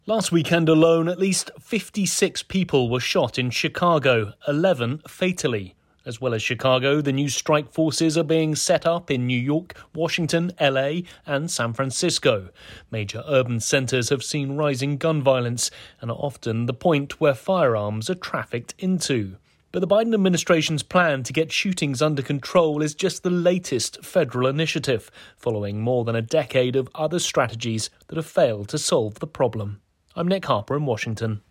Last weekend alone, at least 56 people were shot in Chicago, 11 fatally. As well as Chicago, the new strike forces are being set up in New York, Washington, LA and San Francisco. Major urban centres have seen rising gun violence and are often the point where firearms are trafficked into. But the Biden administration's plan to get shootings under control is just the latest federal initiative, following more than a decade of other strategies that have failed to solve the problem. I'm Nick Harper in Washington.